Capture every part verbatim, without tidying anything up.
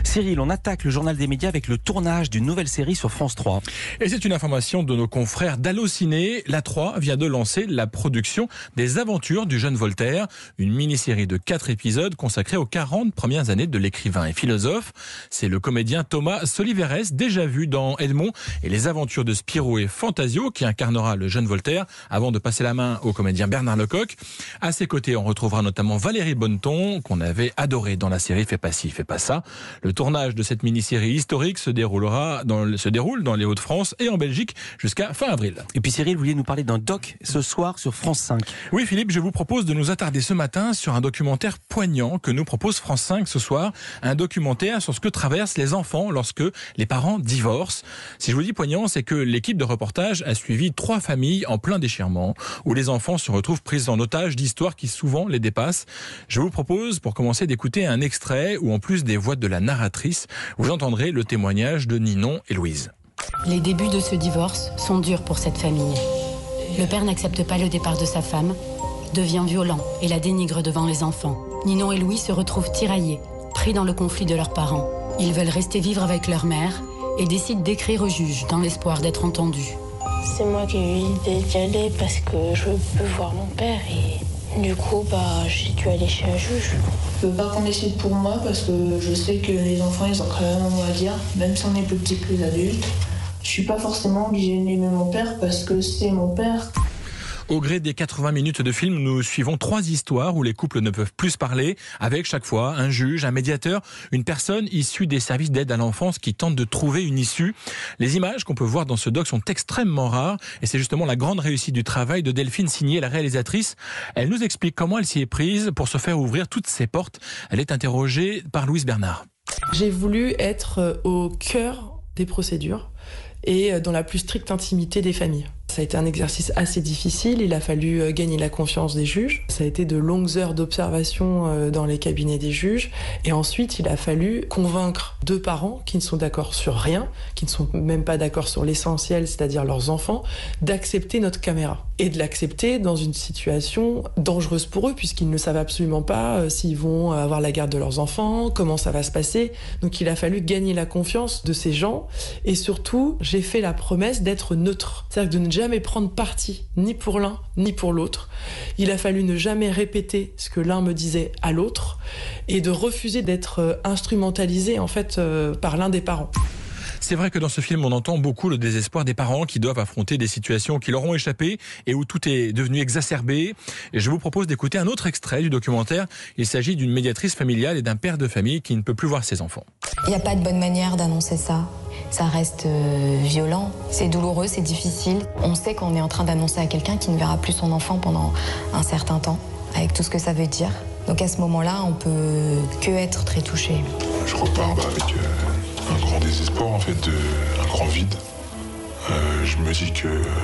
Cyril, on attaque le journal des médias avec le tournage d'une nouvelle série sur France trois. Et c'est une information de nos confrères d'Allociné. La trois vient de lancer la production des aventures du jeune Voltaire, une mini-série de quatre épisodes consacrée aux quarante premières années de l'écrivain et philosophe. C'est le comédien Thomas Soliveres, déjà vu dans Edmond et les aventures de Spirou et Fantasio, qui incarnera le jeune Voltaire avant de passer la main au comédien Bernard Lecoq. À ses côtés, on retrouvera notamment Valérie Bonneton, qu'on avait adorée dans la série Fais pas ci, fais pas ça. Le tournage de cette mini-série historique se déroulera dans, se déroule dans les Hauts-de-France et en Belgique jusqu'à fin avril. Et puis Cyril, vous vouliez nous parler d'un doc ce soir sur France cinq. Oui Philippe, je vous propose de nous attarder ce matin sur un documentaire poignant que nous propose France cinq ce soir. Un documentaire sur ce que traversent les enfants lorsque les parents divorcent. Si je vous dis poignant, c'est que l'équipe de reportage a suivi trois familles en plein déchirement, où les enfants se retrouvent pris en otage d'histoires qui souvent les dépassent. Je vous propose pour commencer d'écouter un extrait où en plus des voix de la narratrice, vous entendrez le témoignage de Ninon et Louise. Les débuts de ce divorce sont durs pour cette famille. Le père n'accepte pas le départ de sa femme, devient violent et la dénigre devant les enfants. Ninon et Louis se retrouvent tiraillés, pris dans le conflit de leurs parents. Ils veulent rester vivre avec leur mère et décident d'écrire au juge dans l'espoir d'être entendus. C'est moi qui ai eu l'idée d'y aller parce que je peux voir mon père et du coup bah, j'ai dû aller chez un juge. Je veux pas qu'on décide pour moi parce que je sais que les enfants ils ont quand même un mot à dire, même si on est plus petit que les adultes. Je suis pas forcément obligée d'aimer mon père parce que c'est mon père. Au gré des quatre-vingts minutes de film, nous suivons trois histoires où les couples ne peuvent plus se parler, avec chaque fois un juge, un médiateur, une personne issue des services d'aide à l'enfance qui tente de trouver une issue. Les images qu'on peut voir dans ce doc sont extrêmement rares et c'est justement la grande réussite du travail de Delphine Signé, la réalisatrice. Elle nous explique comment elle s'y est prise pour se faire ouvrir toutes ses portes. Elle est interrogée par Louise Bernard. J'ai voulu être au cœur des procédures et dans la plus stricte intimité des familles. Ça a été un exercice assez difficile, il a fallu gagner la confiance des juges. Ça a été de longues heures d'observation dans les cabinets des juges. Et ensuite, il a fallu convaincre deux parents qui ne sont d'accord sur rien, qui ne sont même pas d'accord sur l'essentiel, c'est-à-dire leurs enfants, d'accepter notre caméra. Et de l'accepter dans une situation dangereuse pour eux, puisqu'ils ne savent absolument pas s'ils vont avoir la garde de leurs enfants, comment ça va se passer. Donc il a fallu gagner la confiance de ces gens. Et surtout, j'ai fait la promesse d'être neutre. C'est-à-dire de ne jamais jamais prendre parti, ni pour l'un, ni pour l'autre. Il a fallu ne jamais répéter ce que l'un me disait à l'autre et de refuser d'être instrumentalisé en fait euh, par l'un des parents. C'est vrai que dans ce film, on entend beaucoup le désespoir des parents qui doivent affronter des situations qui leur ont échappé et où tout est devenu exacerbé. Et je vous propose d'écouter un autre extrait du documentaire. Il s'agit d'une médiatrice familiale et d'un père de famille qui ne peut plus voir ses enfants. Il n'y a pas de bonne manière d'annoncer ça. Ça reste euh, violent, c'est douloureux, c'est difficile. On sait qu'on est en train d'annoncer à quelqu'un qui ne verra plus son enfant pendant un certain temps, avec tout ce que ça veut dire. Donc à ce moment-là, on peut que être très touché. Je repars bah, avec euh, un grand désespoir, en fait, de, un grand vide. Euh, je me dis que, euh,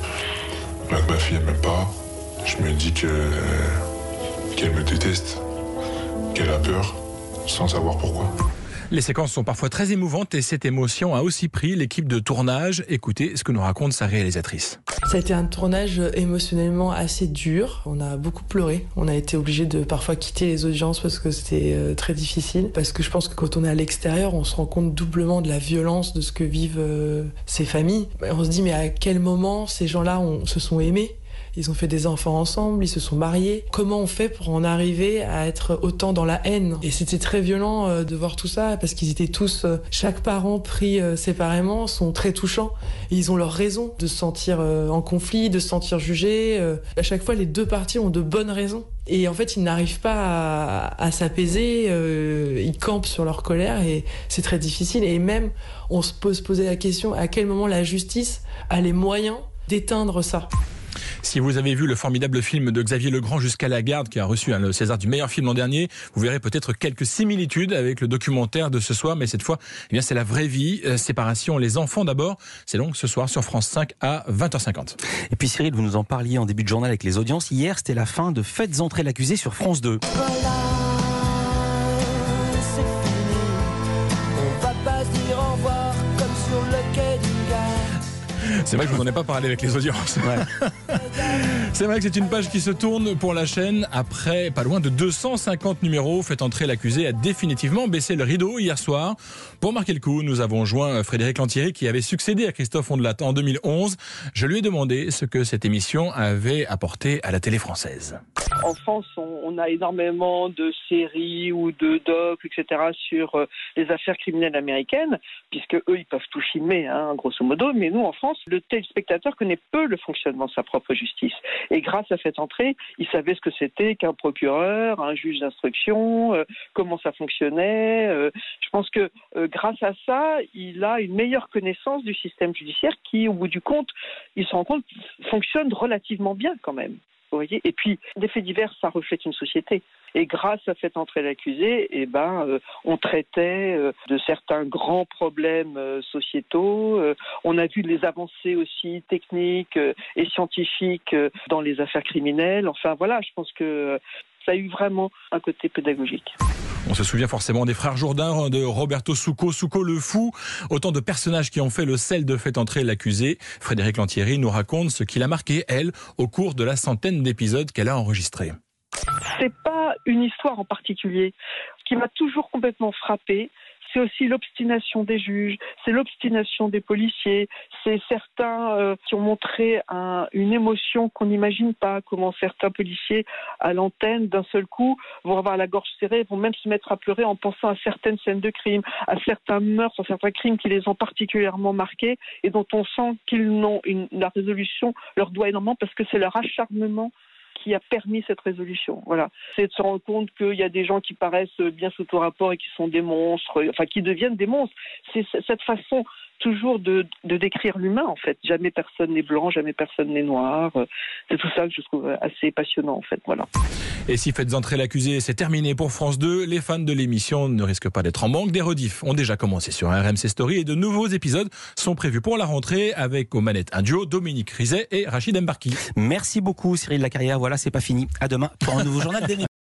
bah, que ma fille, elle m'aime pas. Je me dis que, euh, qu'elle me déteste, qu'elle a peur, sans savoir pourquoi. Les séquences sont parfois très émouvantes et cette émotion a aussi pris l'équipe de tournage. Écoutez ce que nous raconte sa réalisatrice. Ça a été un tournage émotionnellement assez dur. On a beaucoup pleuré. On a été obligé de parfois quitter les audiences parce que c'était euh, très difficile. Parce que je pense que quand on est à l'extérieur, on se rend compte doublement de la violence de ce que vivent euh, ces familles. On se dit mais à quel moment ces gens-là on, se sont aimés ? Ils ont fait des enfants ensemble, ils se sont mariés. Comment on fait pour en arriver à être autant dans la haine ? Et c'était très violent euh, de voir tout ça, parce qu'ils étaient tous, euh, chaque parent pris euh, séparément, sont très touchants. Et ils ont leur raison de se sentir euh, en conflit, de se sentir jugés. Euh. À chaque fois, les deux parties ont de bonnes raisons. Et en fait, ils n'arrivent pas à, à s'apaiser, euh, ils campent sur leur colère et c'est très difficile. Et même, on se peut se poser la question à quel moment la justice a les moyens d'éteindre ça. Si vous avez vu le formidable film de Xavier Legrand Jusqu'à la garde, qui a reçu hein, le César du meilleur film l'an dernier, vous verrez peut-être quelques similitudes avec le documentaire de ce soir, mais cette fois, eh bien, c'est la vraie vie. Euh, séparation, les enfants d'abord. C'est donc ce soir sur France cinq à vingt heures cinquante. Et puis Cyril, vous nous en parliez en début de journal avec les audiences. Hier, c'était la fin de Faites entrer l'accusé sur France deux. Voilà, c'est fini. On va pas se dire au revoir comme sur le quai d'une gare. C'est vrai que je vous en ai pas parlé avec les audiences. Ouais. C'est vrai que c'est une page qui se tourne pour la chaîne. Après pas loin de deux cent cinquante numéros, Faites entrer l'accusé a définitivement baissé le rideau hier soir. Pour marquer le coup, nous avons joint Frédéric Lantieri qui avait succédé à Christophe Ondelat en deux mille onze. Je lui ai demandé ce que cette émission avait apporté à la télé française. En France, on, on a énormément de séries ou de docs, et cetera sur euh, les affaires criminelles américaines, puisque eux, ils peuvent tout filmer, hein, grosso modo. Mais nous, en France, le téléspectateur connaît peu le fonctionnement de sa propre justice. Et grâce à cette entrée, il savait ce que c'était qu'un procureur, un juge d'instruction, euh, comment ça fonctionnait. Euh, je pense que euh, grâce à ça, il a une meilleure connaissance du système judiciaire qui, au bout du compte, il se rend compte, fonctionne relativement bien quand même. Vous voyez, et puis, des faits divers, ça reflète une société. Et grâce à Faites entrer l'accusé, eh ben, euh, on traitait euh, de certains grands problèmes euh, sociétaux. Euh, on a vu les avancées aussi techniques euh, et scientifiques euh, dans les affaires criminelles. Enfin, voilà, je pense que euh, ça a eu vraiment un côté pédagogique. On se souvient forcément des frères Jourdain, de Roberto Succo, Succo le fou. Autant de personnages qui ont fait le sel de Faites entrer l'accusé. Frédéric Lantieri nous raconte ce qu'il a marqué, elle, au cours de la centaine d'épisodes qu'elle a enregistrés. C'est pas une histoire en particulier. Ce qui m'a toujours complètement frappée, c'est aussi l'obstination des juges, c'est l'obstination des policiers, c'est certains euh, qui ont montré un, une émotion qu'on n'imagine pas, comment certains policiers à l'antenne d'un seul coup vont avoir la gorge serrée, vont même se mettre à pleurer en pensant à certaines scènes de crime, à certains meurtres, à certains crimes qui les ont particulièrement marqués et dont on sent qu'ils n'ont une, la résolution leur doit énormément parce que c'est leur acharnement qui a permis cette résolution. Voilà. C'est de se rendre compte qu'il y a des gens qui paraissent bien sous tout rapport et qui sont des monstres, enfin qui deviennent des monstres. C'est cette façon toujours de, de décrire l'humain, en fait. Jamais personne n'est blanc, jamais personne n'est noir. C'est tout ça que je trouve assez passionnant, en fait. Voilà. Et si Faites entrer l'accusé, c'est terminé pour France deux. Les fans de l'émission ne risquent pas d'être en manque. Des rediffs ont déjà commencé sur R M C Story et de nouveaux épisodes sont prévus pour la rentrée avec aux manettes un duo, Dominique Rizet et Rachid Mbarki. Merci beaucoup Cyril Lacarrière. Voilà, c'est pas fini. À demain pour un nouveau journal d'émission.